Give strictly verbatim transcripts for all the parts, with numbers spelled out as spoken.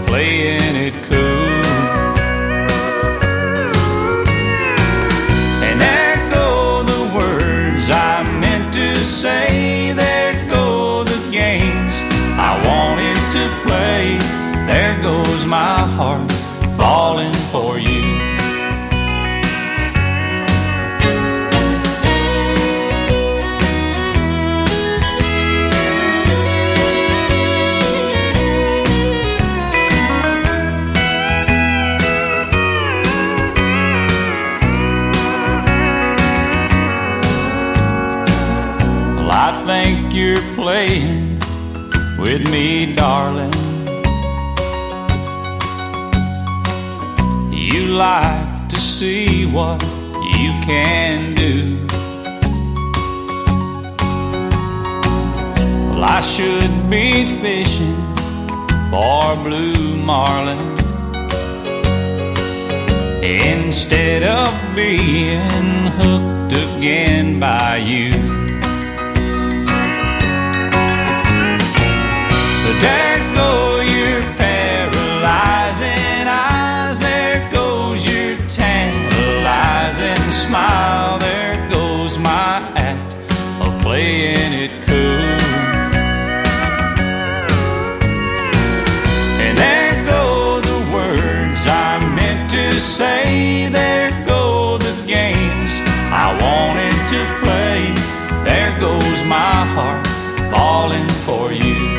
playing it cool. And there go the words I meant to say. There go the games I wanted to play. There goes my heart falling for you. I think you're playing with me, darling. You like to see what you can do. Well, I should be fishing for blue marlin instead of being hooked again by you. There go your paralyzing eyes. There goes your tantalizing smile. There goes my act of playing it cool. And there go the words I meant to say. There go the games I wanted to play. There goes my heart falling for you.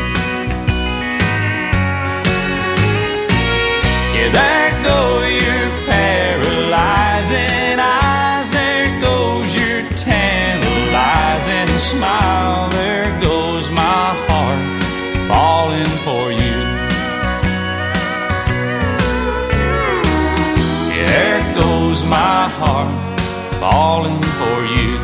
There go your paralyzing eyes. There goes your tantalizing smile. There goes my heart falling for you. There goes my heart falling for you.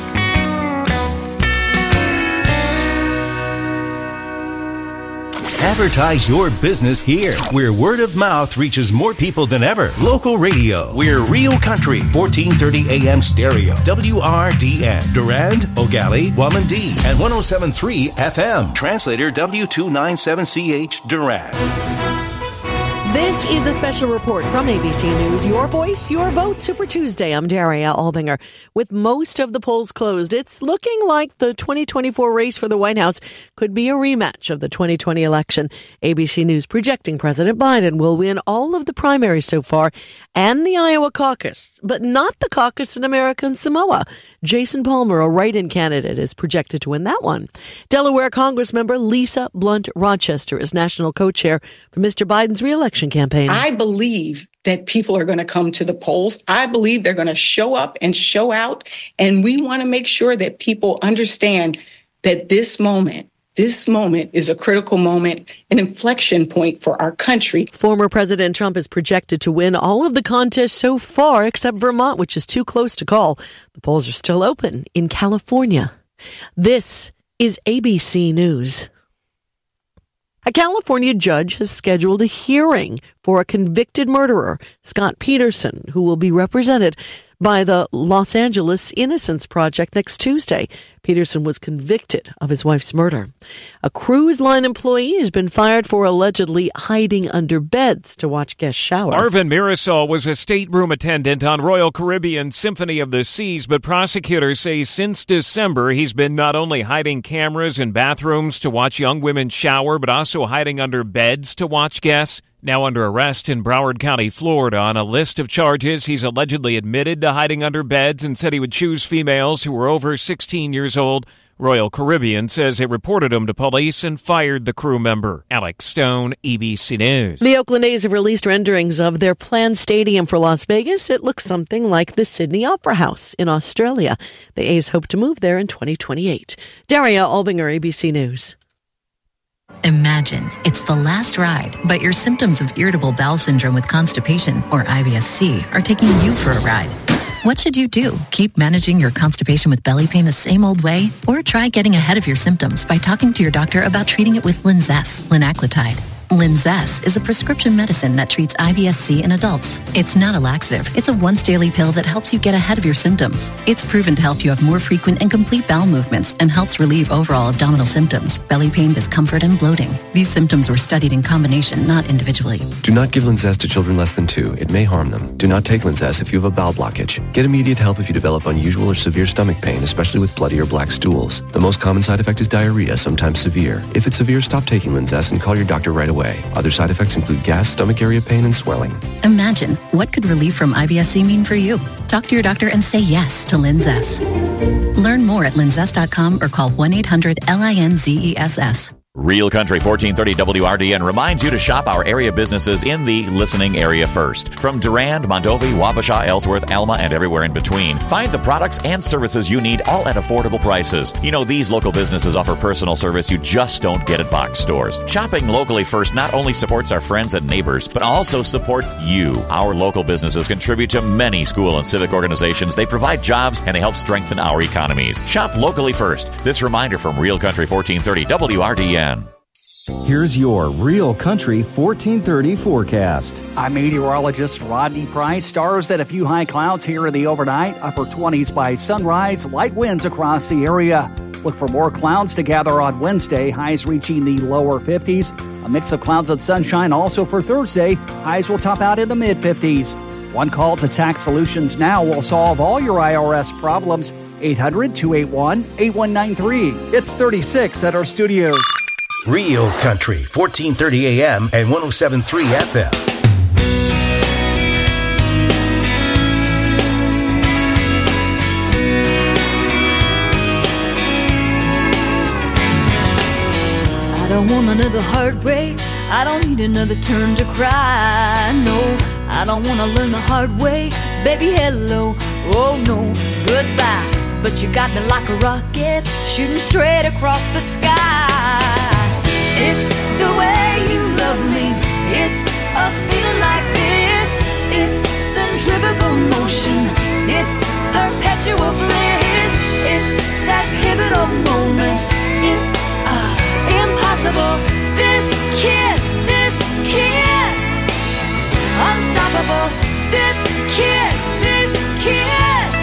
Advertise your business here, where word of mouth reaches more people than ever. Local radio. We're Real Country, fourteen thirty A M stereo. W R D N. Durand, Ogali, Wamandee, and one oh seven point three F M. Translator W two ninety-seven C H, Durand. This is a special report from A B C News. Your voice, your vote. Super Tuesday. I'm Daria Albinger. With most of the polls closed, it's looking like the twenty twenty-four race for the White House could be a rematch of the twenty twenty election. A B C News projecting President Biden will win all of the primaries so far and the Iowa caucus, but not the caucus in American Samoa. Jason Palmer, a write-in candidate, is projected to win that one. Delaware Congressmember Lisa Blunt Rochester is national co-chair for Mister Biden's re-election campaign. I believe that people are going to come to the polls. I believe they're going to show up and show out. And we want to make sure that people understand that this moment, this moment is a critical moment, an inflection point for our country. Former President Trump is projected to win all of the contests so far, except Vermont, which is too close to call. The polls are still open in California. This is A B C News. A California judge has scheduled a hearing for a convicted murderer, Scott Peterson, who will be represented by the Los Angeles Innocence Project next Tuesday. Peterson was convicted of his wife's murder. A cruise line employee has been fired for allegedly hiding under beds to watch guests shower. Arvin Mirasol was a stateroom attendant on Royal Caribbean Symphony of the Seas, but prosecutors say since December he's been not only hiding cameras in bathrooms to watch young women shower, but also hiding under beds to watch guests. Now under arrest in Broward County, Florida. On a list of charges, he's allegedly admitted to hiding under beds and said he would choose females who were over sixteen years old. Royal Caribbean says it reported him to police and fired the crew member. Alex Stone, A B C News. The Oakland A's have released renderings of their planned stadium for Las Vegas. It looks something like the Sydney Opera House in Australia. The A's hope to move there in twenty twenty-eight. Daria Albinger, A B C News. Imagine it's the last ride, but your symptoms of irritable bowel syndrome with constipation, or I B S C, are taking you for a ride. What should you do? Keep managing your constipation with belly pain the same old way? Or try getting ahead of your symptoms by talking to your doctor about treating it with Linzess, linaclotide. Linzess is a prescription medicine that treats I B S C in adults. It's not a laxative. It's a once-daily pill that helps you get ahead of your symptoms. It's proven to help you have more frequent and complete bowel movements and helps relieve overall abdominal symptoms, belly pain, discomfort, and bloating. These symptoms were studied in combination, not individually. Do not give Linzess to children less than two. It may harm them. Do not take Linzess if you have a bowel blockage. Get immediate help if you develop unusual or severe stomach pain, especially with bloody or black stools. The most common side effect is diarrhea, sometimes severe. If it's severe, stop taking Linzess and call your doctor right away. Other side effects include gas, stomach area pain, and swelling. Imagine, what could relief from I B S C mean for you? Talk to your doctor and say yes to Linzess. Learn more at linzess dot com or call one eight hundred L I N Z E S S. Real Country fourteen thirty W R D N reminds you to shop our area businesses in the listening area first. From Durand, Mondovi, Wabasha, Ellsworth, Alma, and everywhere in between. Find the products and services you need all at affordable prices. You know, these local businesses offer personal service you just don't get at box stores. Shopping locally first not only supports our friends and neighbors, but also supports you. Our local businesses contribute to many school and civic organizations. They provide jobs and they help strengthen our economies. Shop locally first. This reminder from Real Country fourteen thirty W R D N. Here's your Real Country fourteen thirty forecast. I'm meteorologist Rodney Price. Stars at a few high clouds here in the overnight. Upper twenties by sunrise. Light winds across the area. Look for more clouds to gather on Wednesday. Highs reaching the lower fifties. A mix of clouds and sunshine also for Thursday. Highs will top out in the mid-fifties. One call to Tax Solutions Now will solve all your I R S problems. eight hundred, two eight one, eight one nine three. It's thirty-six at our studios. Real Country, fourteen thirty A M and one oh seven point three F M. I don't want another heartbreak. I don't need another turn to cry. No, I don't want to learn the hard way. Baby, hello. Oh, no, goodbye. But you got me like a rocket, shooting straight across the sky. It's the way you love me. It's a feeling like this. It's centrifugal motion. It's perpetual bliss. It's that pivotal moment. It's uh, impossible. This kiss, this kiss, unstoppable. This kiss, this kiss.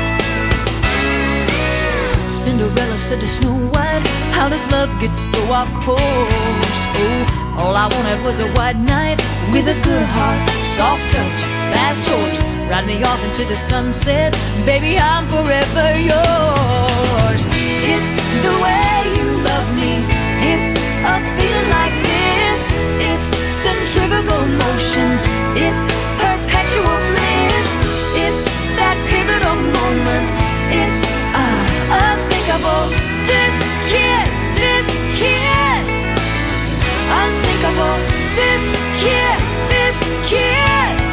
Cinderella said to Snow White, how does love get so off course? Oh, all I wanted was a white knight with a good heart, soft touch, fast horse. Ride me off into the sunset, baby, I'm forever yours. It's the way you love me. It's a feeling like this. It's centrifugal motion. It's perpetual bliss. It's that pivotal moment. It's uh, unthinkable. This kiss, this kiss, unsinkable. This kiss, this kiss.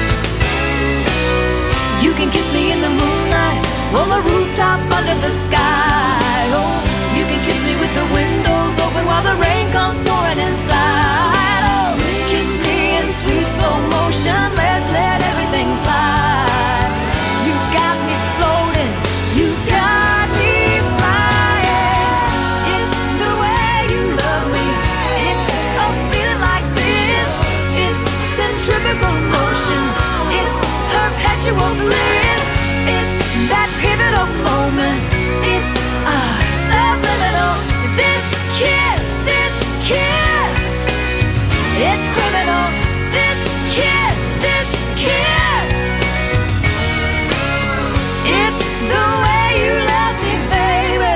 You can kiss me in the moonlight, on the rooftop, under the sky. Oh, you can kiss me with the windows open while the rain comes pouring inside. Oh, kiss me in sweet slow motion. Let's let everything slide. You got me floating. You got me flying. It's the way you love me. It's a feeling like this. It's centrifugal motion. It's perpetual bliss. It's that pivotal moment. It's uh, subliminal. This kiss, this kiss. It's criminal. This kiss, this kiss. It's the way you love me, baby.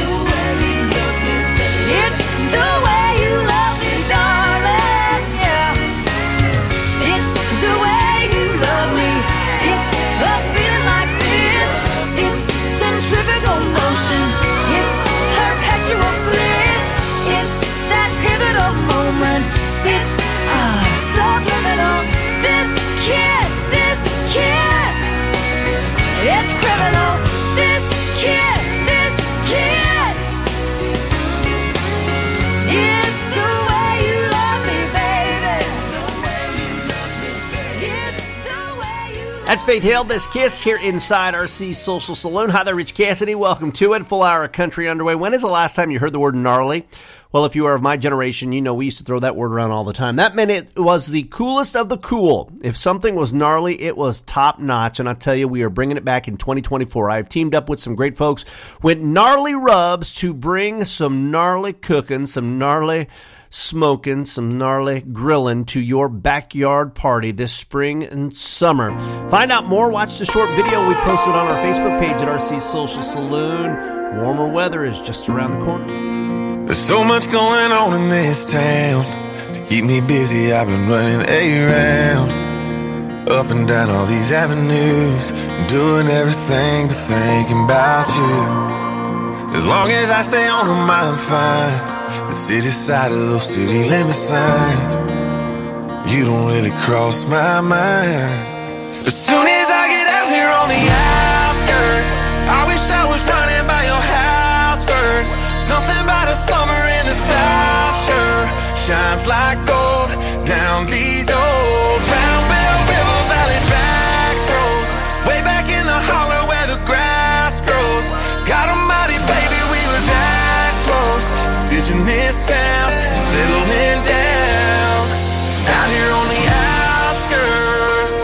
It's the way you love me, darling. Yeah. It's the way you love me. It's a feeling like this. It's centrifugal motion. It's perpetual bliss. It's that pivotal moment. It's uh, subliminal. This kiss, this kiss. It's criminal. This kiss, this kiss. It's the way you love me, baby. It's the way you love me. That's Faith Hill, This Kiss, here inside R C Social Saloon. Hi there, Rich Cassidy. Welcome to it. Full hour of country underway. When is the last time you heard the word gnarly? Well, if you are of my generation, you know we used to throw that word around all the time. That meant it was the coolest of the cool. If something was gnarly, it was top notch. And I tell you, we are bringing it back in twenty twenty-four. I've teamed up with some great folks with Gnarly Rubs to bring some gnarly cooking, some gnarly smoking, some gnarly grilling to your backyard party this spring and summer. Find out more. Watch the short video we posted on our Facebook page at R C Social Saloon. Warmer weather is just around the corner. There's so much going on in this town. To keep me busy, I've been running around, up and down all these avenues, doing everything but thinking about you. As long as I stay on them, I'm fine. The city side of those city limit signs, you don't really cross my mind. As soon as I get out here on the outskirts, I wish I was running by your house first. Something about a summer in the South sure shines like gold down these old Round Bell River Valley back roads, way back in the holler where the grass grows. God almighty, baby, we were that close, ditching this town and settling down out here on the outskirts.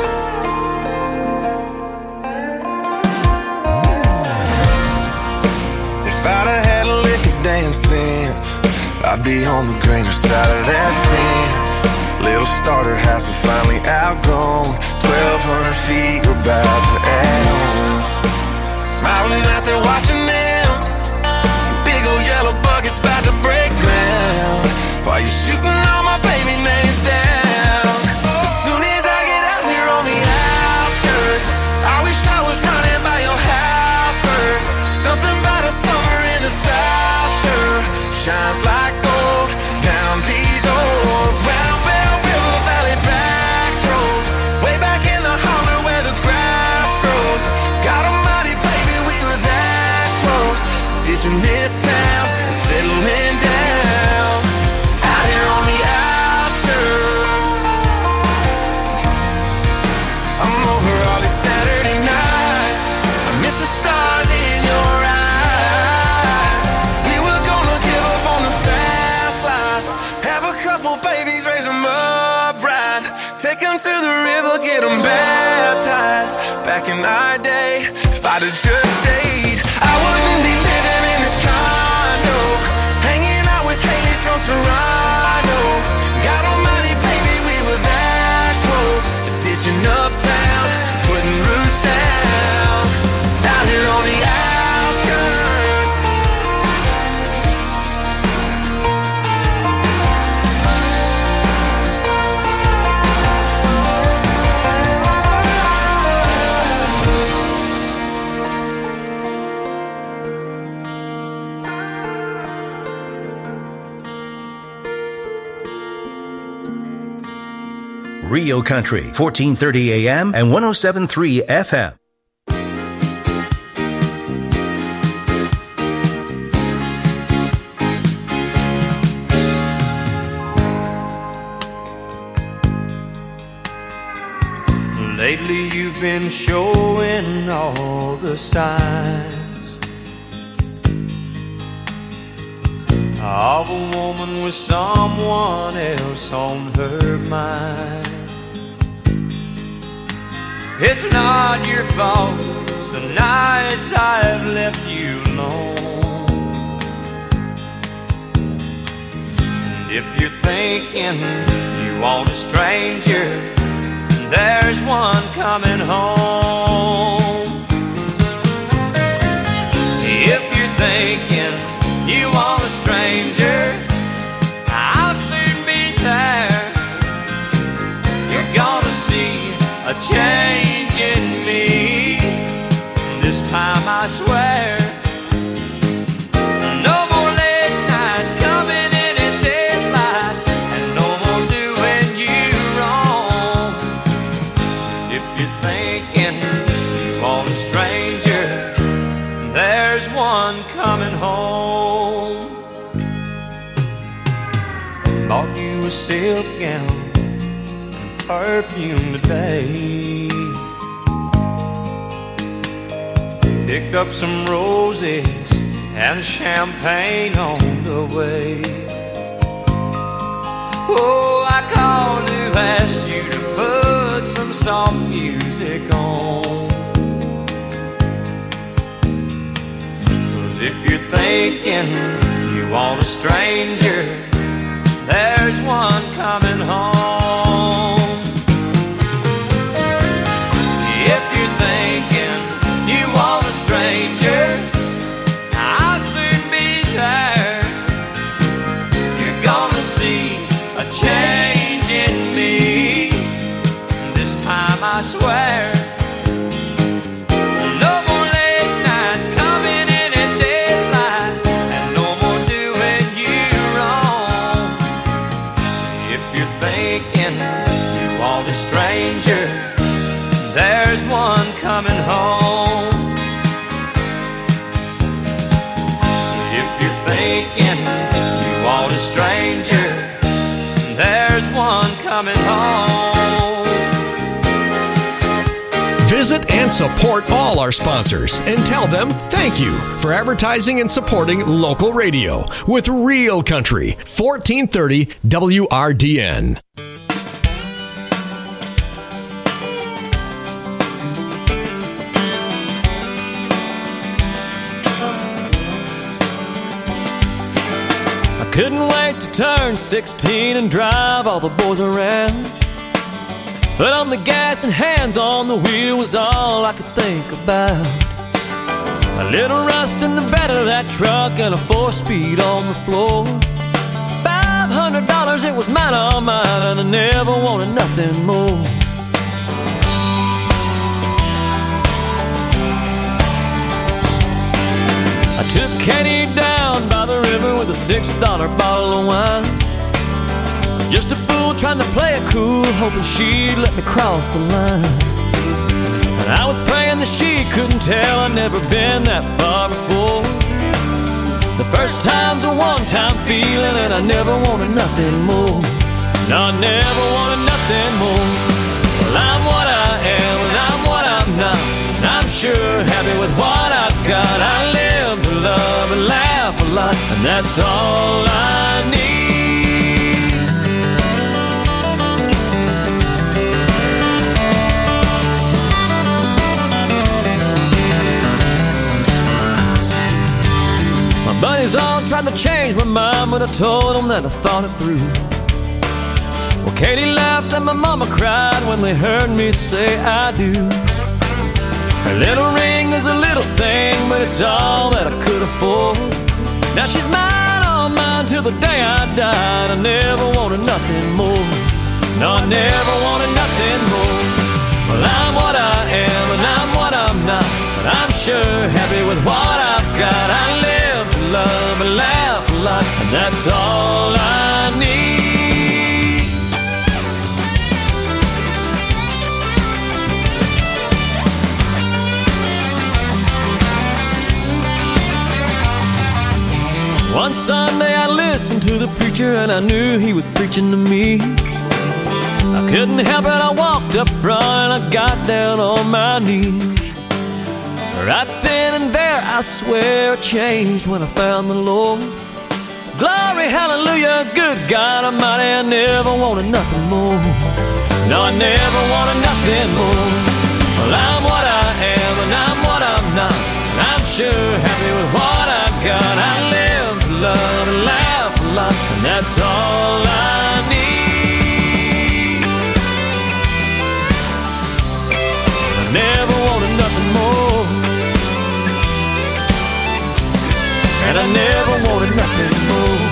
If I'd have had a lick of damn sense, I'd be on the greener side of that fence. Little starter house we finally outgrown, twelve hundred feet we're about to add on. Smiling out there watching them, big old yellow buckets about to break ground, while you're shooting all my baby names down. As soon as I get out here on the outskirts, I wish I was running by your house first. Something about a summer in the South sure shines like gold down these old Round Bell River Valley back roads, way back in the holler where the grass grows. God almighty, baby, we were that close, ditching this town and settling down out here on the outskirts. I'm over all these Saturday nights, I miss the stars in your eyes. We were gonna give up on the fast life, have a couple babies, raise them up right, take them to the river, get them baptized. Back in our day, if I'd have just stayed, I wouldn't be living in this condo, hanging out with Haley from Toronto. God almighty, baby, we were that close to ditching uptown, putting roots down out here on the outskirts. Rio Country, fourteen thirty A M and one oh seven point three F M. Lately you've been showing all the signs of a woman with someone else on her mind. It's not your fault, some nights I've left you alone. And if you're thinking you want a stranger, there's one coming home. If you're thinking you want a stranger, I'll soon be there. You're gonna see a change in me this time, I swear. No more late nights coming in at daylight, and no more doing you wrong. If you're thinking you want a stranger, there's one coming home. Bought you a silk gown and perfume today. Picked up some roses and champagne on the way. Oh, I called to ask you to put some soft music on. 'Cause if you're thinking you want a stranger, there's one coming home. If you're thinking you want a stranger, I'll soon be there. You're gonna see a change in me. This time I swear. No more late nights coming in at daylight, and no more doing you wrong. If you're thinking you want a stranger, there's one coming home. If you're thinking you want a stranger, there's one coming home. Visit and support all our sponsors and tell them thank you for advertising and supporting local radio with Real Country, fourteen thirty W R D N. Couldn't wait to turn sixteen and drive all the boys around. Foot on the gas and hands on the wheel was all I could think about. A little rust in the bed of that truck and a four-speed on the floor. Five hundred dollars, it was mine, all mine, and I never wanted nothing more. I took Katie down by the river with a six dollar bottle of wine. Just a fool trying to play it cool, hoping she'd let me cross the line. And I was praying that she couldn't tell I'd never been that far before. The first time's a one-time feeling, and I never wanted nothing more. No, I never wanted nothing more. Well, I'm what I am, and I'm what I'm not, and I'm sure happy with what I've got. I live to love and laugh a lot, and that's all I need. My buddies all tried to change my mind, but I told them that I thought it through. Well, Katie laughed and my mama cried when they heard me say I do. Her little ring is a little thing, but it's all that I could afford. Now she's mine, all mine, till the day I died. I never wanted nothing more. No, I never wanted nothing more. Well, I'm what I am, and I'm what I'm not, but I'm sure happy with what I've got. I live to love and laugh a lot, and that's all I need. One Sunday I listened to the preacher, and I knew he was preaching to me. I couldn't help it, I walked up front and I got down on my knees. Right then and there, I swear, it changed when I found the Lord. Glory, hallelujah, good God Almighty, I never wanted nothing more. No, I never wanted nothing more. Well, I'm what I am, and I'm what I'm not, and I'm sure happy with what I've got. I live to love and laugh a lot, and that's all I need. I never wanted nothing more, and I never wanted nothing more.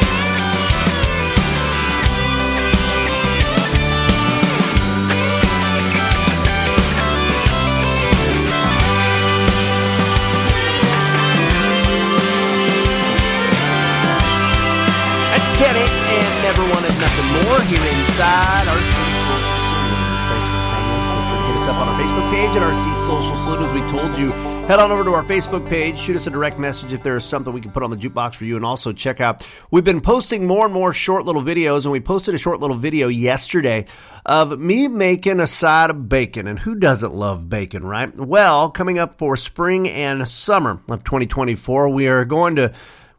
Kenny and Never Wanted Nothing More here inside R C Social Salute. Thanks for hanging. Make sure to hit us up on our Facebook page at R C Social Salute. As we told you, head on over to our Facebook page, shoot us a direct message if there is something we can put on the jukebox for you, and also check out, we've been posting more and more short little videos, and we posted a short little video yesterday of me making a side of bacon. And who doesn't love bacon, right? Well, coming up for spring and summer of twenty twenty-four, we are going to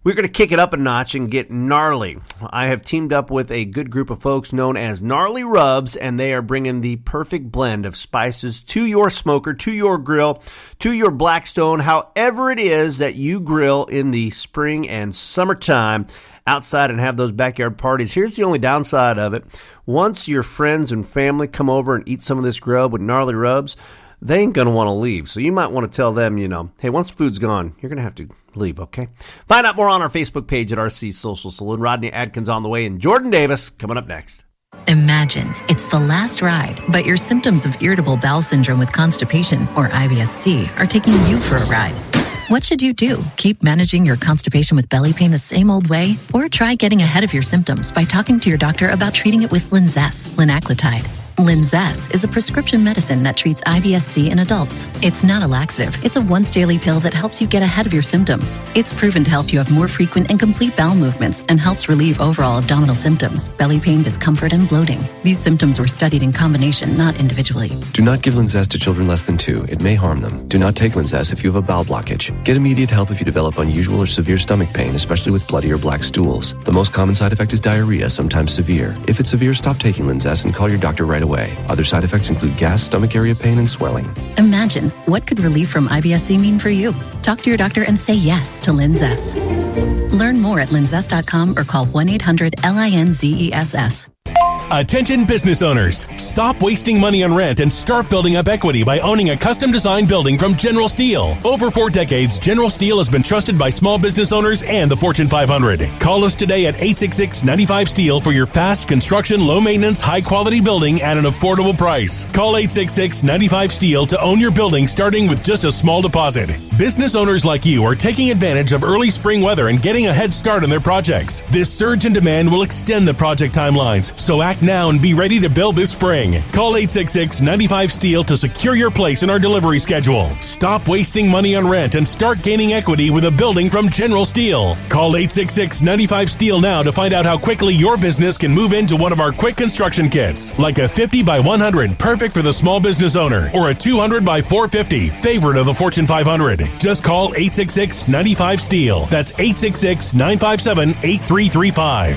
We're going to kick it up a notch and get gnarly. I have teamed up with a good group of folks known as Gnarly Rubs, and they are bringing the perfect blend of spices to your smoker, to your grill, to your Blackstone, however it is that you grill in the spring and summertime outside and have those backyard parties. Here's the only downside of it. Once your friends and family come over and eat some of this grub with Gnarly Rubs, they ain't going to want to leave. So you might want to tell them, you know, hey, once food's gone, you're going to have to leave, okay? Find out more on our Facebook page at R C Social Saloon. Rodney Adkins on the way, and Jordan Davis coming up next. Imagine it's the last ride, but your symptoms of irritable bowel syndrome with constipation, or I B S C, are taking you for a ride. What should you do? Keep managing your constipation with belly pain the same old way? Or try getting ahead of your symptoms by talking to your doctor about treating it with Linzess, linaclotide. Linzess is a prescription medicine that treats I B S C in adults. It's not a laxative. It's a once-daily pill that helps you get ahead of your symptoms. It's proven to help you have more frequent and complete bowel movements and helps relieve overall abdominal symptoms, belly pain, discomfort, and bloating. These symptoms were studied in combination, not individually. Do not give Linzess to children less than two. It may harm them. Do not take Linzess if you have a bowel blockage. Get immediate help if you develop unusual or severe stomach pain, especially with bloody or black stools. The most common side effect is diarrhea, sometimes severe. If it's severe, stop taking Linzess and call your doctor right away. Other side effects include gas, stomach area pain, and swelling. Imagine, what could relief from I B S C mean for you? Talk to your doctor and say yes to Linzess. Learn more at linzess dot com or call one eight hundred L I N Z E S S. Attention business owners. Stop wasting money on rent and start building up equity by owning a custom-designed building from General Steel. Over four decades, General Steel has been trusted by small business owners and the Fortune five hundred. Call us today at eight six six, nine five, S T E E L for your fast construction, low-maintenance, high-quality building at an affordable price. Call eight six six, nine five, S T E E L to own your building starting with just a small deposit. Business owners like you are taking advantage of early spring weather and getting a head start on their projects. This surge in demand will extend the project timelines, so act now and be ready to build this spring. Call eight six six, nine five, S T E E L to secure your place in our delivery schedule. Stop wasting money on rent and start gaining equity with a building from General Steel. Call eight six six, nine five, S T E E L now to find out how quickly your business can move into one of our quick construction kits, like a fifty by one hundred, perfect for the small business owner, or a two hundred by four fifty, favorite of the Fortune five hundred. Just call eight six six, nine five, S T E E L. That's eight six six, nine five seven, eight three three five.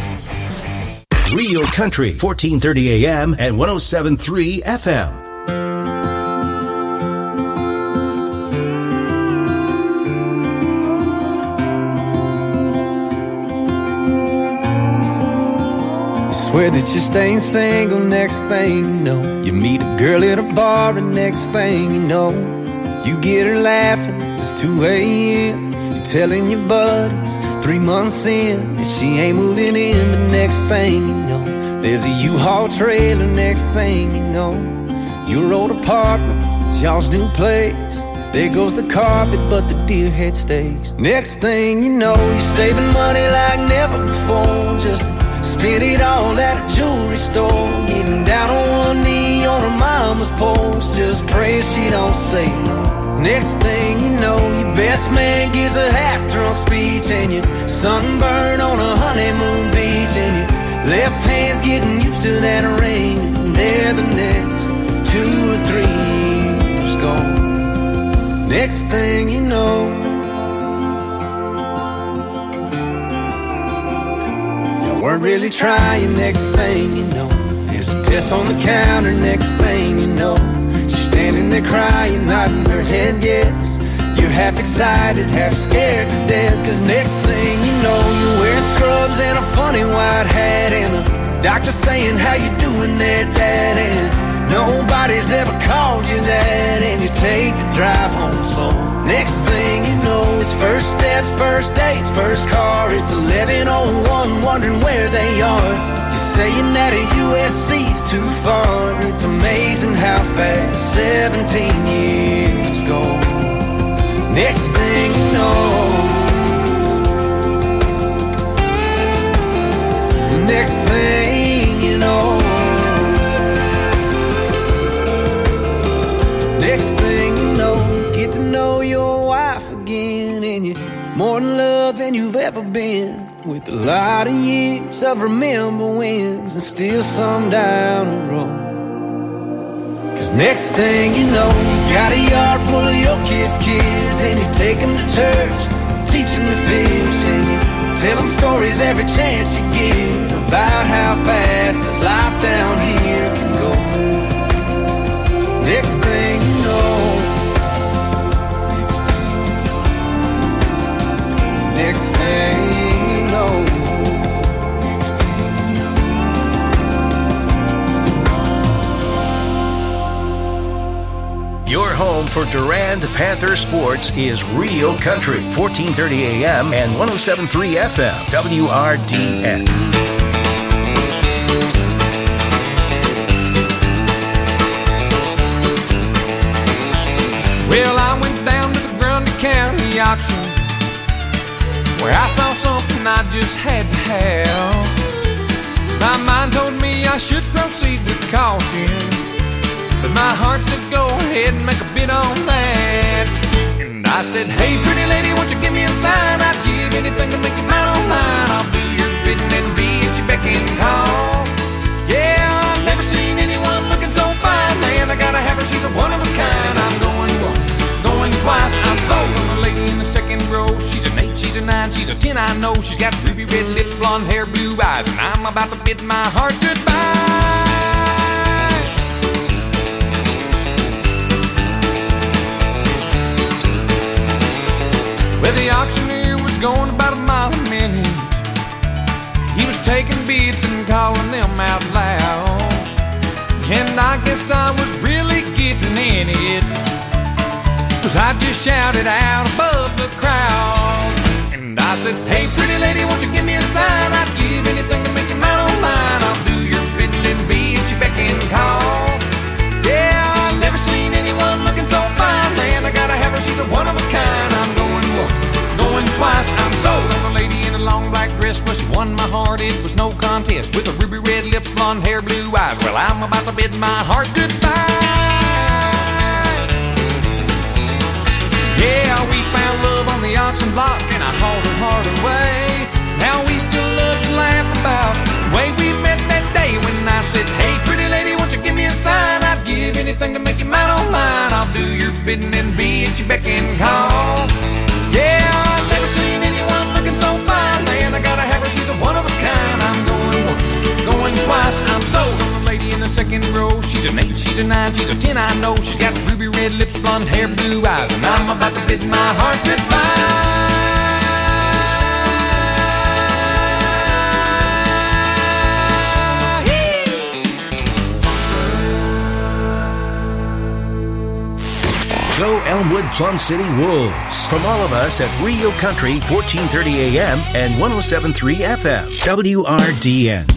Real Country, fourteen thirty A M and one oh seven point three F M. Swear that you're staying single, next thing you know, you meet a girl at a bar, and next thing you know, you get her laughing, it's two A M You're telling your buddies, three months in, and she ain't moving in. But next thing you know, there's a U-Haul trailer. Next thing you know, your old apartment, it's y'all's new place. There goes the carpet, but the deer head stays. Next thing you know, you're saving money like never before, just to spend it all at a jewelry store. Getting down on one knee on her mama's porch, just praying she don't say no. Next thing you know, your best man gives a half-drunk speech, and you're sunburned on a honeymoon beach, and your left hand's getting used to that ring, and there the next two or three years gone. Next thing you know, you weren't really trying. Next thing you know, there's a test on the counter. Next thing you know, standing there crying, nodding her head yes. You're half excited, half scared to death, cause next thing you know, you're wearing scrubs and a funny white hat, and the doctor saying, how you doing there, Dad? And nobody's ever called you that, and you take the drive home slow. Next thing you know, it's first steps, first dates, first car. It's eleven oh one, wondering where they are. Saying that a U S C's too far. It's amazing how fast seventeen years go. Next thing you know, next thing you know, next thing you know, you get to know your wife again, and you're more in love than you've ever been. With a lot of years of remember wins, and still some down the road. Cause next thing you know, you got a yard full of your kids' kids, and you take them to church, teach them to feel, singing. Tell them stories every chance you get about how fast this life down here can go. Next thing you know, next thing you know. Your home for Durand Panther sports is Real Country, fourteen thirty A M and one oh seven point three F M, W R D N. Well, I went down to the Grundy County auction, where I saw something I just had to have. My mind told me I should proceed with caution, but my heart said go ahead and make a bid on that. And I said, hey pretty lady, won't you give me a sign? I'd give anything to make you mine on mine. I'll do your bidding and be at your beck and call. Yeah, I've never seen anyone looking so fine. Man, I gotta have her, she's a one of a kind. I'm going once, going twice, I'm sold on the lady in the second row. She's an eight, she's a nine, she's a ten, I know. She's got ruby red lips, blonde hair, blue eyes, and I'm about to bid my heart goodbye. Well, the auctioneer was going about a mile a minute. He was taking bids and calling them out loud, and I guess I was really getting in it, 'cause I just shouted out above the crowd. And I said, hey pretty lady, won't you give me a sign? I'd give anything to make you mine on mine. I'll do your bidding and be at your beck and call. Yeah, I've never seen anyone looking so fine. Man, I gotta have her, she's a one of a kind. I'm going once, going twice, I'm sold on a lady in a long black dress. Well, she won my heart, it was no contest. With her ruby red lips, blonde hair, blue eyes. Well, I'm about to bid my heart goodbye. Yeah, we found love on the auction block, and I hauled her heart away. Now we still love to laugh about the way we met that day when I said, hey pretty lady, won't you give me a sign? I'd give anything to make you mine on mine. I'll do your bidding and be at your beck and call. Yeah, I've never seen anyone looking so fine. Man, I gotta have her, she's a one of a kind. I'm going once, going twice, I'm sold on the lady in the second row. She's an eight, she's a nine, she's a ten, I know. She's got ruby red lips, blonde hair, blue eyes, and I'm about to bid my heart goodbye. Go Elmwood Plum City Wolves. From all of us at Rio Country, fourteen thirty A M and one oh seven point three F M, W R D N.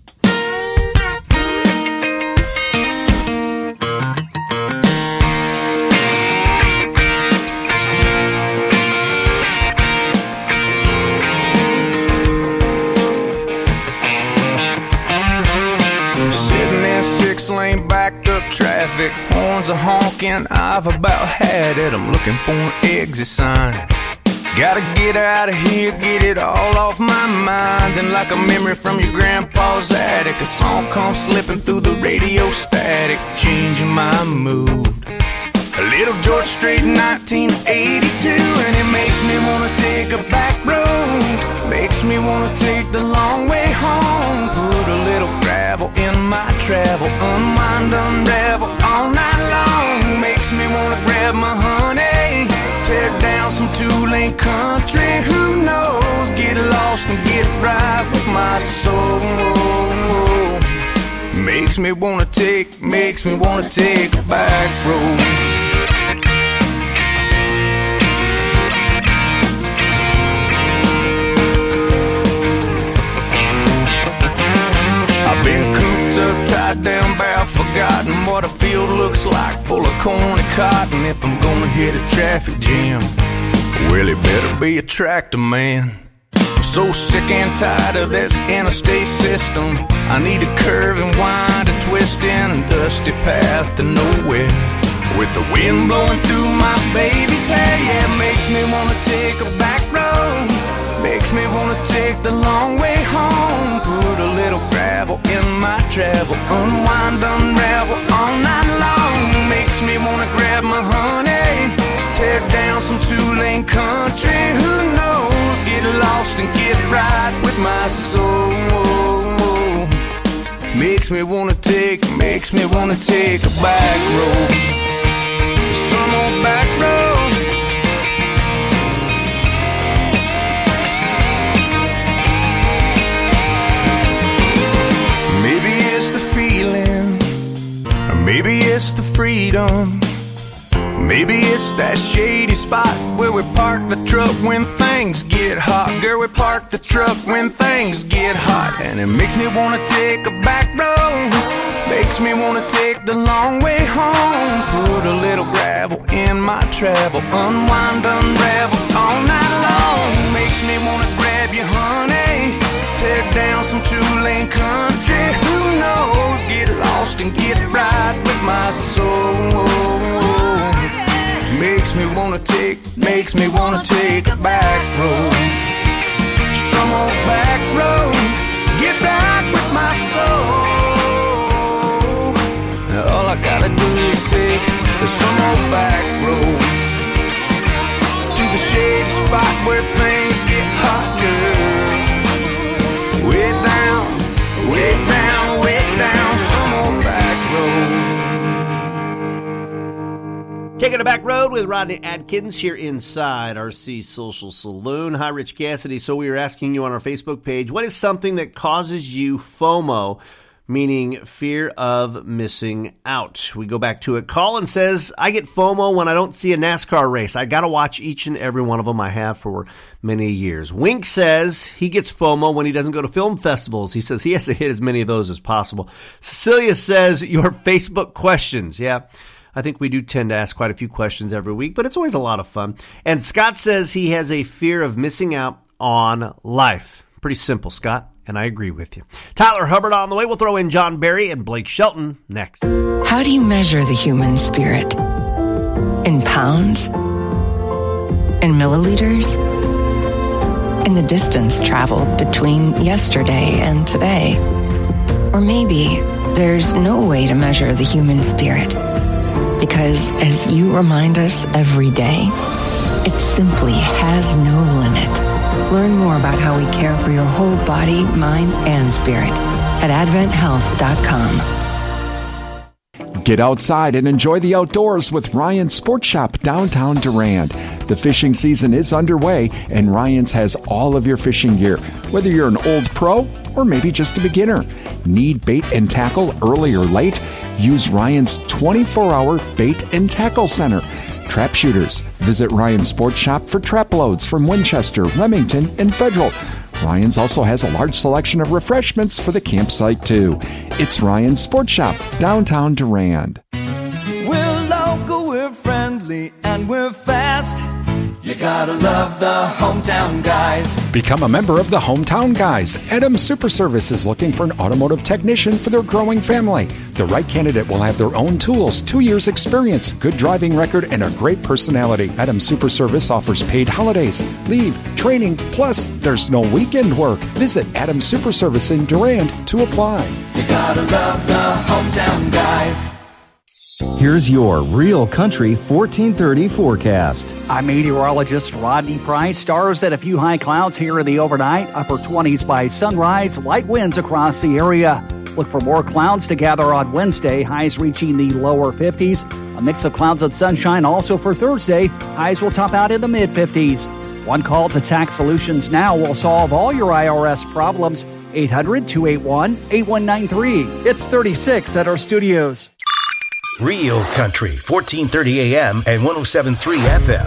Lane backed up traffic, horns are honking, I've about had it. I'm looking for an exit sign. Gotta get out of here, get it all off my mind. And like a memory from your grandpa's attic, a song comes slipping through the radio static, changing my mood. A little George Strait, nineteen eighty-two, and it makes me wanna take a back road, makes me wanna take the long way home. Put a little gravel in my travel, unwind, unravel all night long. Makes me wanna grab my honey, tear down some two-lane country. Who knows? Get lost and get right with my soul. Makes me wanna take, makes me wanna take a back road. Been cooped up, tied down, bow, forgotten what a field looks like, full of corn and cotton. If I'm gonna hit a traffic jam, well, it better be a tractor man. I'm so sick and tired of this interstate system. I need a curve and wind, a twist in a dusty path to nowhere, with the wind blowing through my baby's hair. Yeah, it makes me wanna take a back road, makes me wanna take the long way home. Put a little gravel in my travel, unwind, unravel all night long. Makes me wanna grab my honey, tear down some two-lane country. Who knows? Get lost and get right with my soul. Makes me wanna take, makes me wanna take a back road, some old back road. Maybe it's the feeling, or maybe it's the freedom. Maybe it's that shady spot where we park the truck when things get hot. Girl, we park the truck when things get hot. And it makes me wanna take a back road, makes me wanna take the long way home. Put a little gravel in my travel, unwind, unravel all night long. Makes me wanna grab you, honey, tear down some two-lane country. Who knows? Get lost and get right with my soul. Makes me wanna take, makes me wanna take a back road, some old back road. Get back with my soul. Now all I gotta do is take some old back road to the shady spot where things get hot, girl. Way down, way down, way down, some old back road. Taking a back road with Rodney Adkins here inside R C Social Saloon. Hi, Rich Cassidy. So we were asking you on our Facebook page, what is something that causes you FOMO, meaning fear of missing out? We go back to it. Colin says, I get FOMO when I don't see a NASCAR race. I got to watch each and every one of them. I have for many years. Wink says he gets FOMO when he doesn't go to film festivals. He says he has to hit as many of those as possible. Cecilia says, your Facebook questions. Yeah. I think we do tend to ask quite a few questions every week, but it's always a lot of fun. And Scott says he has a fear of missing out on life. Pretty simple, Scott, and I agree with you. Tyler Hubbard on the way. We'll throw in John Barry and Blake Shelton next. How do you measure the human spirit? In pounds? In milliliters? In the distance traveled between yesterday and today? Or maybe there's no way to measure the human spirit. Because, as you remind us every day, it simply has no limit. Learn more about how we care for your whole body, mind, and spirit at advent health dot com. Get outside and enjoy the outdoors with Ryan's Sports Shop downtown Durand. The fishing season is underway, and Ryan's has all of your fishing gear, whether you're an old pro or maybe just a beginner. Need bait and tackle early or late? Use Ryan's twenty-four hour bait and tackle center. Trap shooters, visit Ryan's Sports Shop for trap loads from Winchester, Remington, and Federal. Ryan's also has a large selection of refreshments for the campsite, too. It's Ryan's Sports Shop, downtown Durand. We're local, we're friendly, and we're fast. You gotta love the hometown guys. Become a member of the Hometown Guys. Adams Super Service is looking for an automotive technician for their growing family. The right candidate will have their own tools, two years experience, good driving record, and a great personality. Adams Super Service offers paid holidays, leave, training, plus there's no weekend work. Visit Adams Super Service in Durand to apply. You gotta love the hometown guys. Here's your Real Country fourteen thirty forecast. I'm meteorologist Rodney Price. Stars and a few high clouds here in the overnight. Upper twenties by sunrise. Light winds across the area. Look for more clouds to gather on Wednesday. Highs reaching the lower fifties. A mix of clouds and sunshine also for Thursday. Highs will top out in the mid-fifties. One call to Tax Solutions Now will solve all your I R S problems. eight hundred, two eight one, eight one nine three. It's thirty-six at our studios. Real Country, fourteen thirty A M and one oh seven point three F M.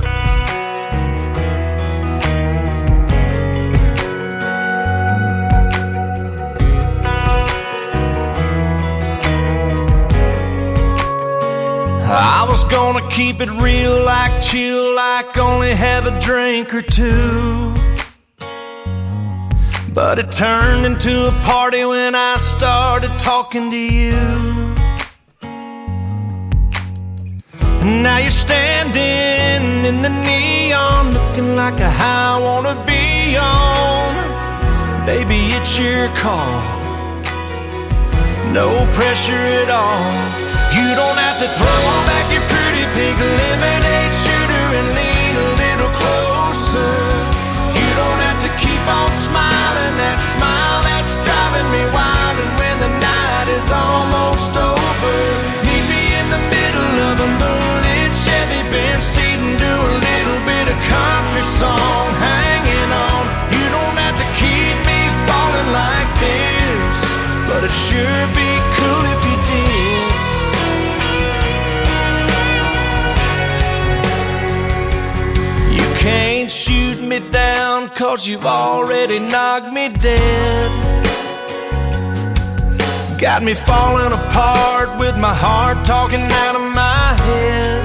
I was gonna keep it real, like chill, like only have a drink or two. But it turned into a party when I started talking to you. And now you're standing in the neon, looking like a high I wanna be on. Baby, it's your call, no pressure at all. You don't have to throw back your pretty pink lemonade shooter and me down, 'cause you've already knocked me dead. Got me falling apart with my heart talking out of my head.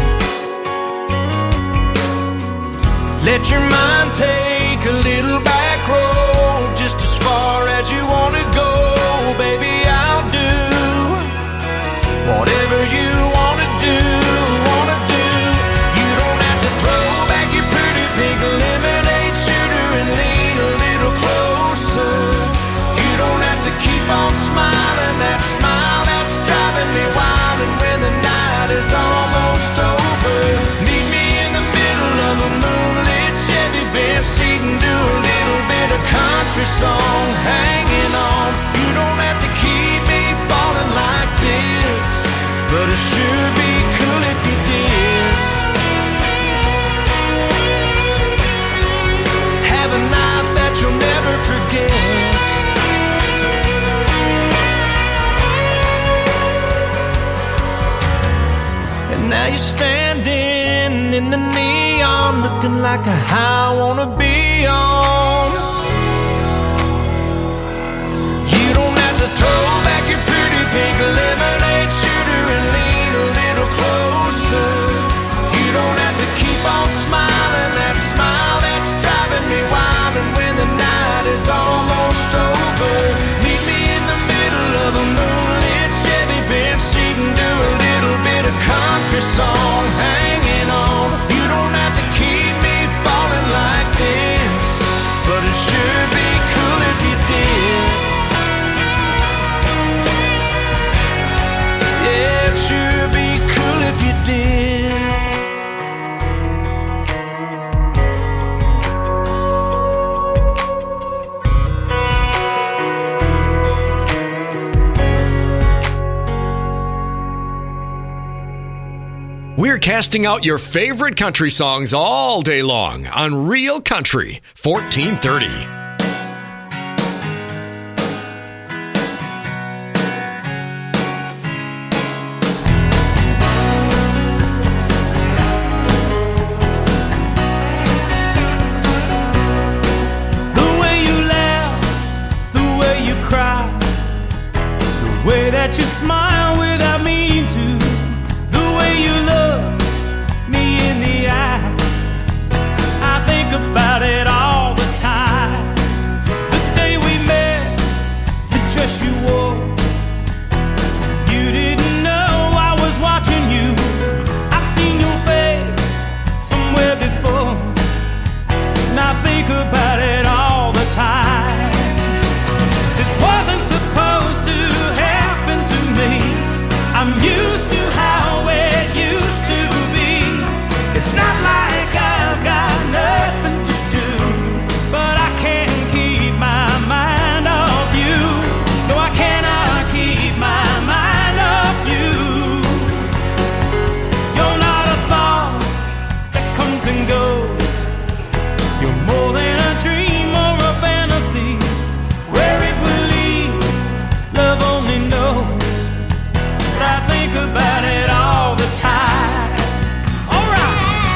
Let your mind take a little back road, just as far as you want to go. Baby, I'll do whatever you want to do, want to do. You don't have to throw back your pretty pink lemonade shooter and lean a little closer. You don't have to keep on smiling, that smile that's driving me wild. And when the night is almost over, meet me in the middle of a moonlit Chevy Benz seat and do a little bit of country song, hanging on. You don't have to keep me falling like this, but it sure be cool if you did. Have a night that you'll never forget. And now you're standing in the neon, looking like a high I wanna be on. You don't have to throw back your pretty pink lemonade shooter and lean a little closer. You don't have to keep on smiling, that smile that's driving me wild. And when the night is almost over, meet me in the middle of a moonlit Chevy Benz seat and do a little bit of country song, hanging on. You don't have to keep me falling like this, but it sure be cool if you did. Yeah, it sure be cool if you did. We're casting out your favorite country songs all day long on Real Country fourteen thirty. The way you laugh, the way you cry, the way that you smile without meaning to, the way you look me in the eye, I think about it all the time. The day we met, the dress you wore, you didn't know I was watching you. I've seen your face somewhere before, and I think about it all the time. This wasn't supposed to happen to me. I'm used to how it used to be. It's not like I've got nothing to do, but I can't keep my mind off you. No, I cannot keep my mind off you. You're not a thought that comes and goes. You're more than a dream or a fantasy. Where it will lead, love only knows. But I think about it all the time. All right.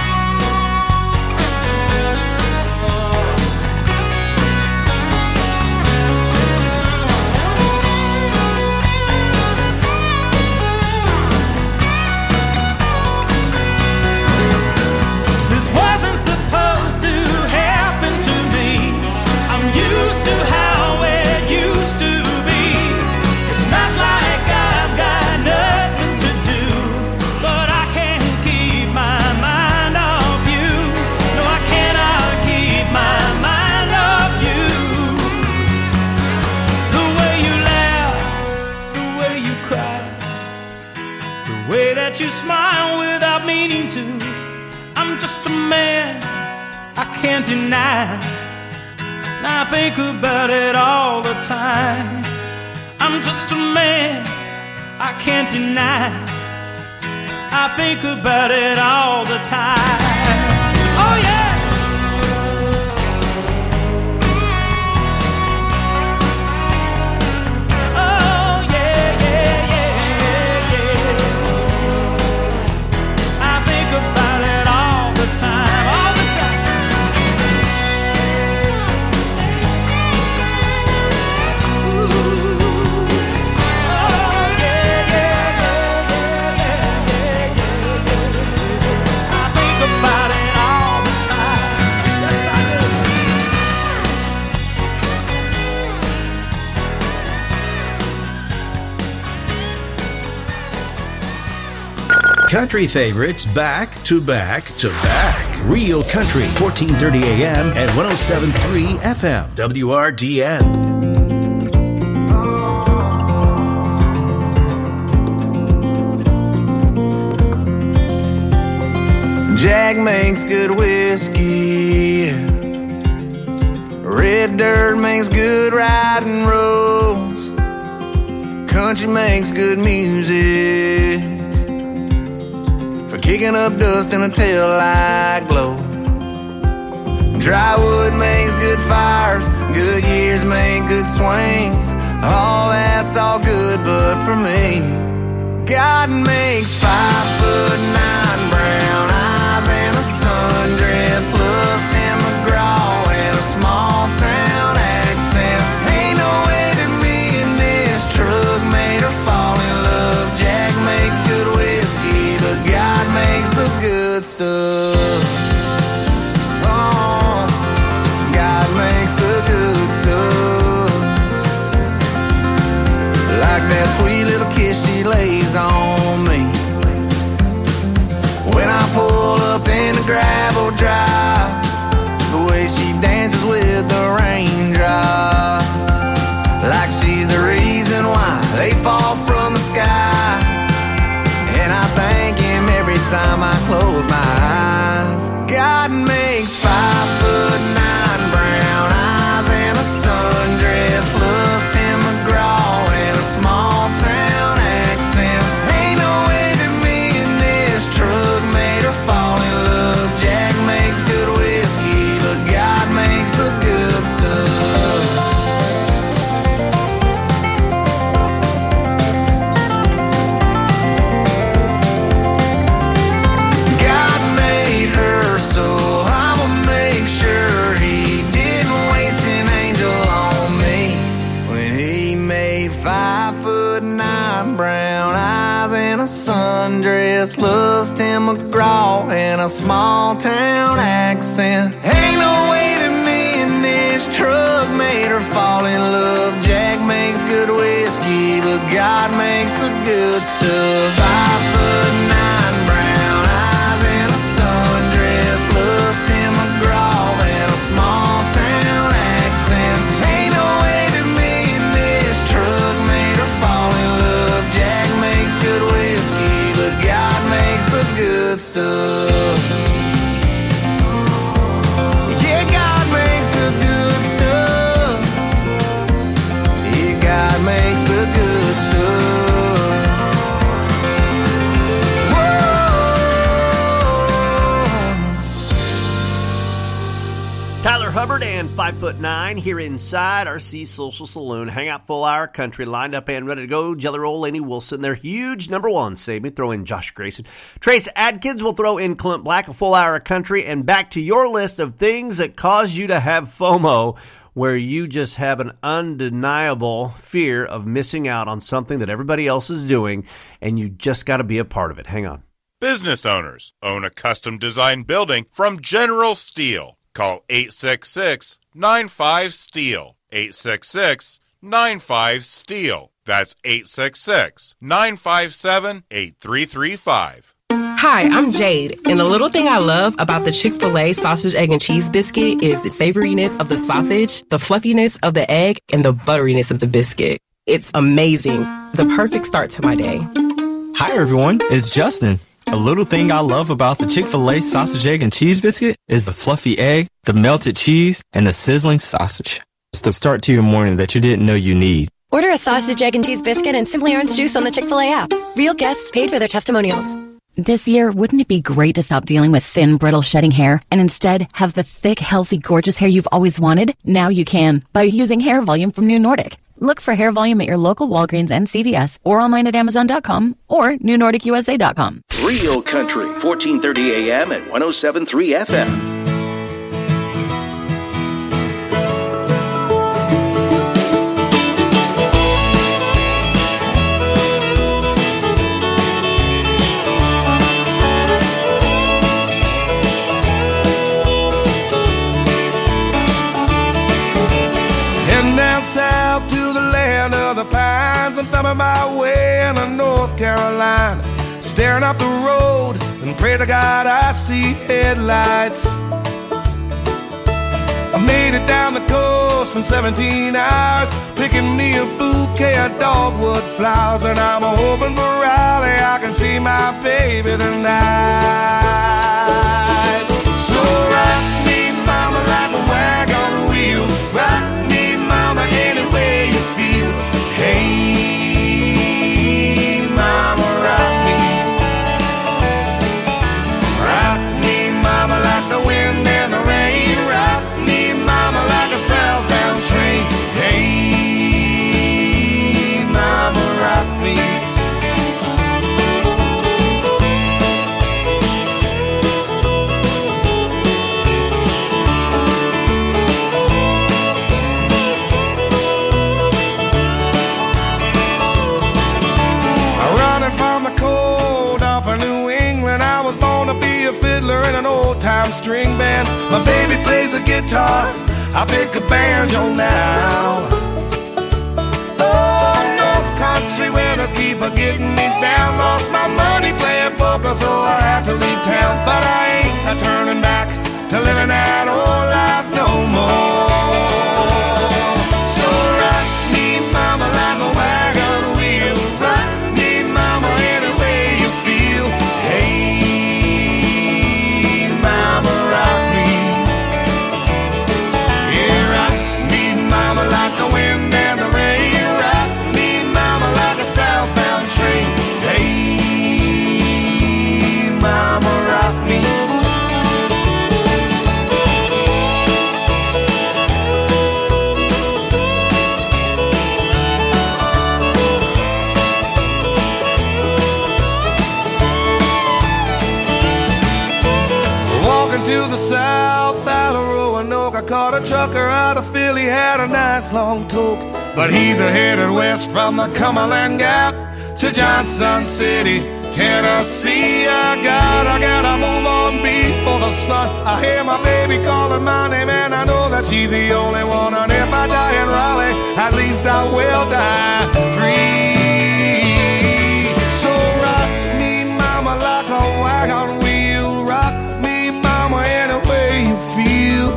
This wasn't supposed to happen to me. I'm used to how it used to be. It's not like I've got nothing to do, but I can't keep my mind off you. No, I cannot keep my mind off you. The way you laugh, the way you cry, the way that you smile without meaning to. I'm just a man, I can't deny. And I think about it all the time. I'm just a man, I can't deny. I think about it all the time. Oh yeah. Oh yeah, yeah, yeah, yeah. I think about it all the time, all the time. Country favorites back to back to back. Real Country, fourteen thirty A M and one oh seven point three F M. W R D N. Jack makes good whiskey. Red dirt makes good riding roads. Country makes good music for kicking up dust in a taillight glow. Dry wood makes good fires. Good years make good swings. All that's all good, but for me, God makes five foot nine brown eyes and a sundress, loves Tim McGraw and a small town accent. Ain't no way that me and this truck made her fall in love. Jack makes good whiskey, but God makes the good stuff. Oh, God makes the good stuff. Like that sweet little kiss she lays on me when I pull up in the gravel drive, the way she dances with the raindrops, like she's the reason why they fall from the sky. And I thank him every time I close my eyes. God makes five foot nine brown eyes and a sundress, loves Tim McGraw and a small town accent. Ain't no way that me and this truck made her fall in love. Jack makes good whiskey, but God makes the good stuff. God made her, so I'ma make sure he didn't waste an angel on me when he made five foot nine brown eyes and a sundress, loves Tim McGraw and a small town accent. Ain't no way that me and this truck made her fall in love. Jack makes good whiskey, but God makes the good stuff. Five foot nine brown eyes and a sundress, loves Tim McGraw and a small town accent. Ain't no way that me and this truck made her fall in love. Jack makes good whiskey, but God makes the good stuff. Yeah, God makes the good stuff. Yeah, God makes the good stuff. Whoa. Tyler Hubbard and Five Foot Nine here inside our C Social Saloon. Hangout full hour country lined up and ready to go. Jelly Roll, Laney Wilson, their huge number one. Save me. Throw in Josh Grayson. Trace Adkins will throw in Clint Black, a full hour of country, and back to your list of things that cause you to have FOMO, where you just have an undeniable fear of missing out on something that everybody else is doing, and you just got to be a part of it. Hang on. Business owners own a custom-designed building from General Steel. Call eight six six, nine five, S T E E L. eight six six, nine five, S T E E L. That's eight six six, nine five seven, eight three three five. Hi, I'm Jade, and the little thing I love about the Chick-fil-A sausage, egg, and cheese biscuit is the savoriness of the sausage, the fluffiness of the egg, and the butteriness of the biscuit. It's amazing. The perfect start to my day. Hi, everyone. It's Justin. A little thing I love about the Chick-fil-A sausage, egg, and cheese biscuit is the fluffy egg, the melted cheese, and the sizzling sausage. It's the start to your morning that you didn't know you need. Order a sausage, egg, and cheese biscuit and Simply Orange juice on the Chick-fil-A app. Real guests paid for their testimonials. This year, wouldn't it be great to stop dealing with thin, brittle, shedding hair and instead have the thick, healthy, gorgeous hair you've always wanted? Now you can by using Hair Volume from New Nordic. Look for Hair Volume at your local Walgreens and C V S or online at amazon dot com or new nordic u s a dot com. Real Country, fourteen thirty A M and one oh seven point three F M. Heading down south to the land of the pines. I'm thumbing my way into North Carolina. staring up the road and pray to God I see headlights. I made it down the coast in seventeen hours, picking me a bouquet of dogwood flowers, and I'm hoping for Raleigh I can see my baby tonight. So rock me, mama, like a wagon wheel. Rock me, mama, any way you feel. Hey, mama, rock me. Rock me, mama, like the wind and the rain. Rock me, mama, like a southbound train. Hey, mama, rock me. From the cold up in New England, I was born to be a fiddler in an old-time string band. My baby plays the guitar, I pick a banjo now. Oh, North Country winters keep a getting me down. Lost my money playing poker, so I had to leave town. But I ain't a turning back to living that old life no more. So rock me, mama, like a wagon wheel. Rock mama, any way you feel. Hey, mama, rock me. Yeah, rock me, mama, like the wind and the rain. Rock me, mama, like a southbound train. Hey, mama, rock me. To the south out of Roanoke, I caught a trucker out of Philly, had a nice long toke. But he's a headed west from the Cumberland Gap to Johnson City, Tennessee. I got, I gotta move on before the sun. I hear my baby calling my name, and I know that she's the only one. And if I die in Raleigh, at least I will die free. So rock me, mama, like a wagon wheel. Rock mama, any way you feel.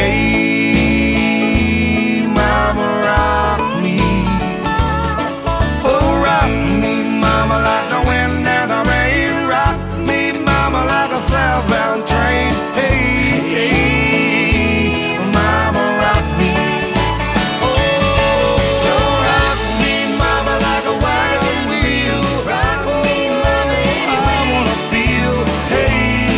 Hey, mama, rock me. Oh, rock me, mama, like the wind and the rain. Rock me, mama, like a southbound train. Hey, hey, mama, rock me. Oh, so rock me, mama, like a wagon wheel. Rock me, mama, any way I wanna feel. Hey,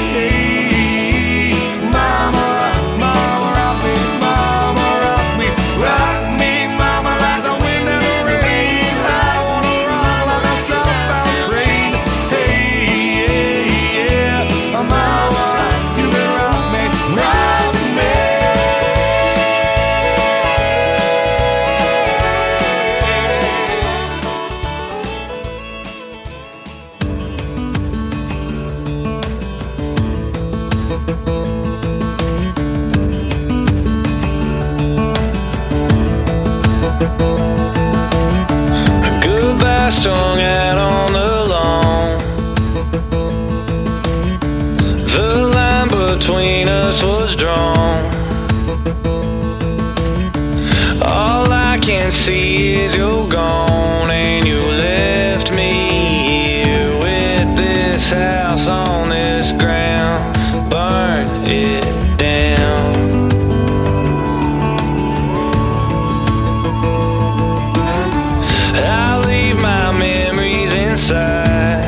strung out on the lawn. The line between us was drawn. All I can see is you're gone, and you left me here with this house on this ground. Burn it down. I leave my memories inside,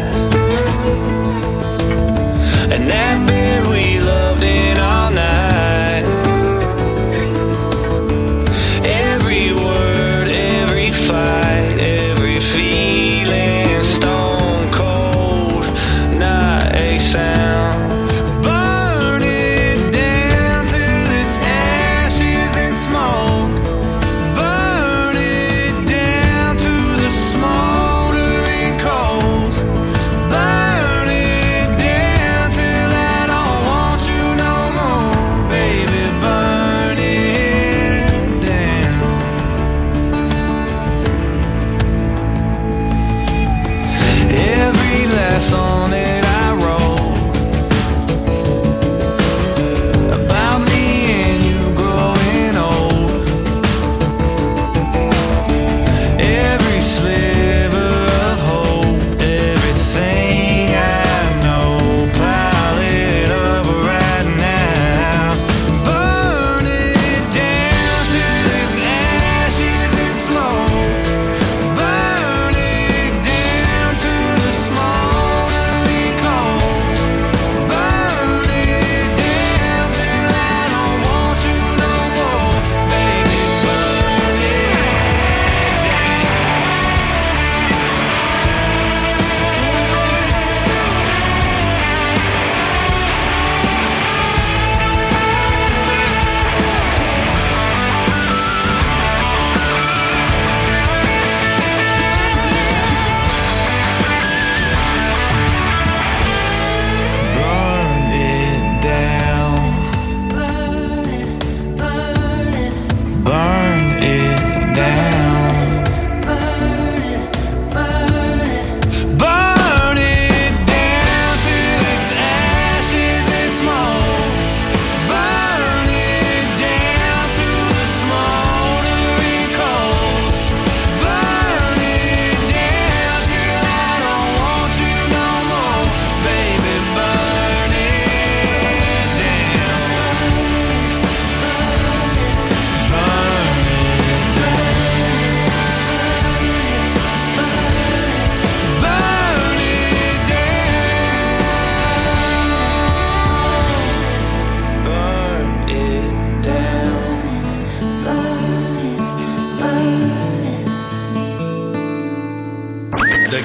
and that bed we loved in all night. Every word, every fight, every feeling, stone cold, not a sound.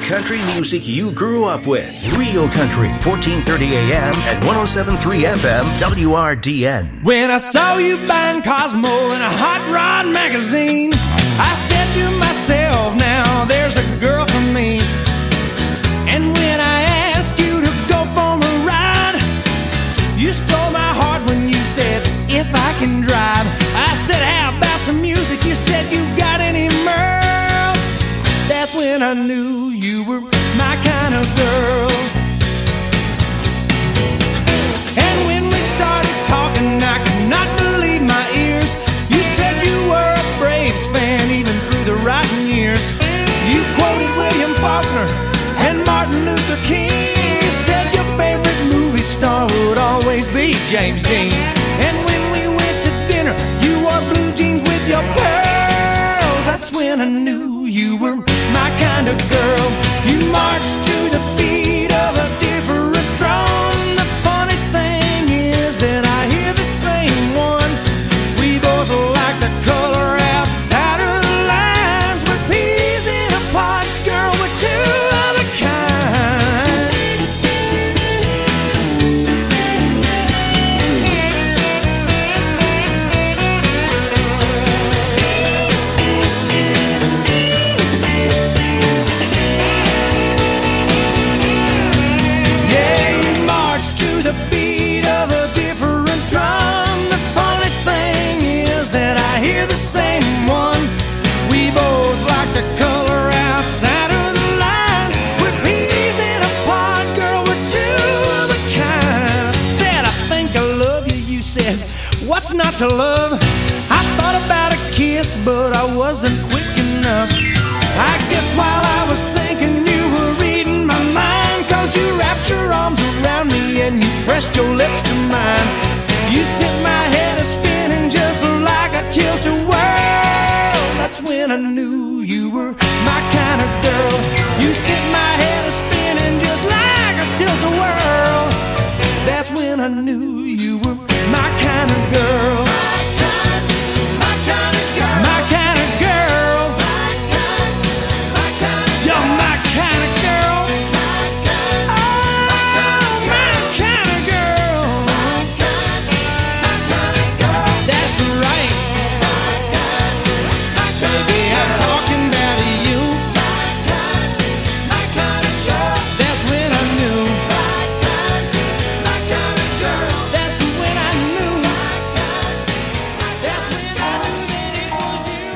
country music you grew up with. Real Country, fourteen thirty A M and one oh seven point three F M, W R D N. When I saw you buying Cosmo in a Hot Rod magazine, I said to myself, now there's a girl for me. And when I asked you to go for a ride, you stole my heart when you said, if I can drive. I said, how about some music? You said, you got any Merle? That's when I knew you were my kind of girl. And when we started talking, I could not believe my ears. You said you were a Braves fan even through the rotten years. You quoted William Faulkner and Martin Luther King. You said your favorite movie star would always be James Dean. And when we went to dinner, you wore blue jeans with your pearls. That's when I knew you were my kind of girl. You marched to the beat of a different drum. The funny thing is that I hear the same one. We both like the color outside of the lines. We're peas in a pod, girl, we're two of a kind. Yeah, you march to the beat of a different drum. The funny thing is that I hear the same one. We both like the color outside of the lines. We're peas in a pod, girl, we're two of a kind. I said, I think I love you. You said, what's not to love? I thought about a kiss, but I wasn't quick enough. I guess while I was thinking, you were reading my mind, 'cause you wrapped your arms around me and you pressed your lips to mine. You sent my head a spinning just like a tilt-a-whirl. That's when I knew you were my kind of girl. You sent my head a spinning just like a tilt-a-whirl. That's when I knew you were my kind of girl. My kind, my kind of girl. My kind of girl. My kind, my kind of girl. You're my kind of girl. My kind, oh, my kind of girl. My kind, my kind of girl. That's right. My kind, my kind Baby, I'm talking about you. My kind, my kind of girl. That's when I knew. My kind, my kind of girl. That's when I knew. My kind, that's when I knew that it was you.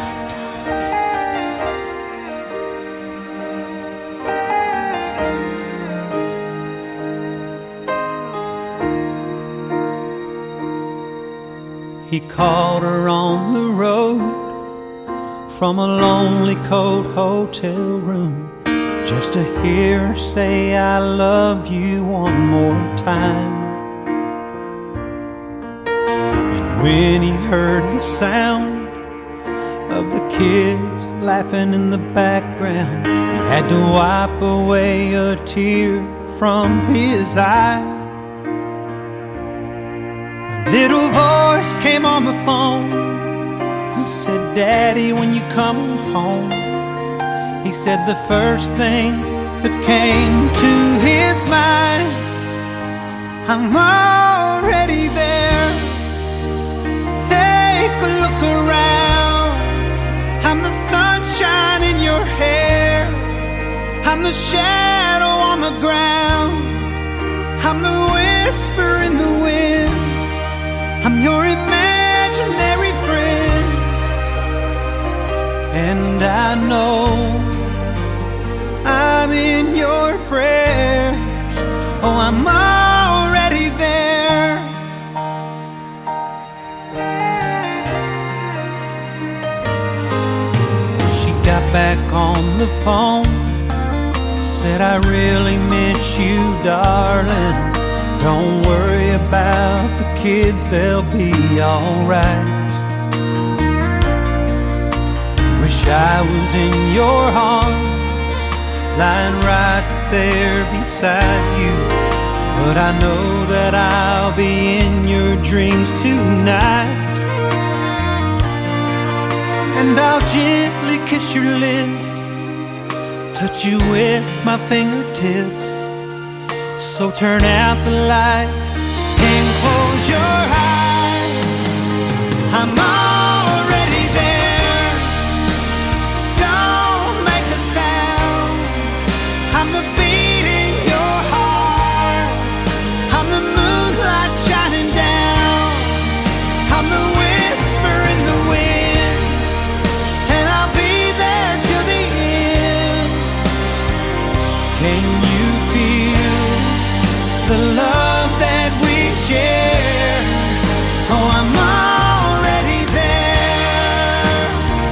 He called her on the road from a lonely cold hotel room just to hear her say I love you one more time. And when he heard the sound of the kids laughing in the background, he had to wipe away a tear from his eye. A little voice came on the phone and said, Daddy, when you coming home? He said the first thing that came to his mind, I'm already there. Take a look around. I'm the sunshine in your hair. I'm the shadow on the ground. I'm the whisper in the wind. I'm your imaginary friend. And I know I'm in your prayers. Oh, I'm already there. She got back on the phone, said I really miss you, darling. Don't worry about the kids, they'll be alright. Wish I was in your arms, lying right there beside you. But I know that I'll be in your dreams tonight. And I'll gently kiss your lips, touch you with my fingertips. So turn out the light and close your eyes. I'm already there. Don't make a sound. I'm the beat in your heart. I'm the moonlight shining down. I'm the whisper in the wind, and I'll be there till the end. Can you feel the love that we share? Oh, I'm already there.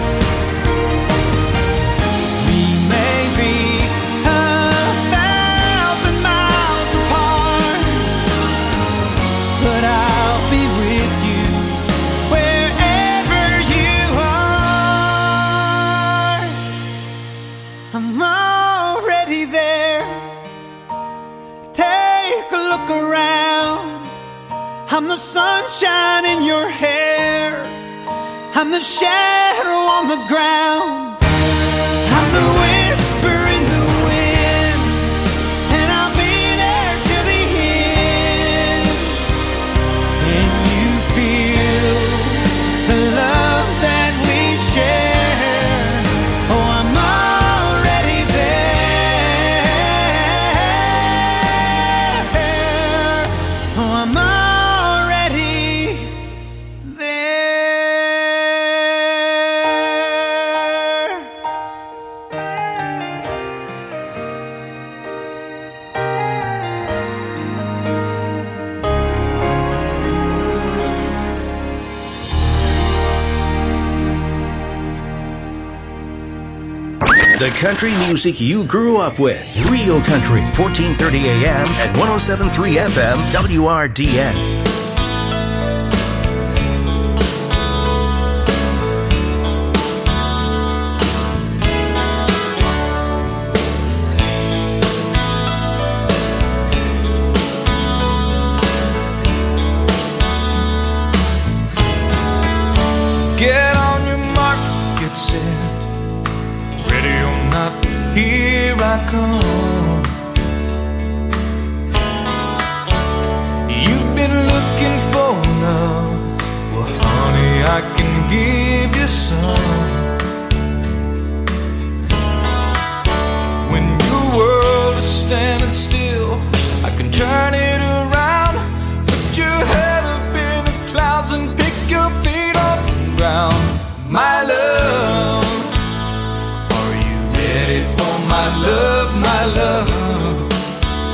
We may be a thousand miles apart, but I'll be with you wherever you are. I'm already there. Take a look around. I'm the sunshine in your hair. I'm the shadow on the ground. I'm the whisper in the wind, and I'll be there till the end. Can you feel the love that we share? Oh, I'm already there. Oh, I'm already The country music you grew up with. Real Country, fourteen thirty A M and one oh seven point three F M, W R D N. Get on your mark, get set. Ready or not, here I come. You've been looking for love. Well, honey, I can give you some.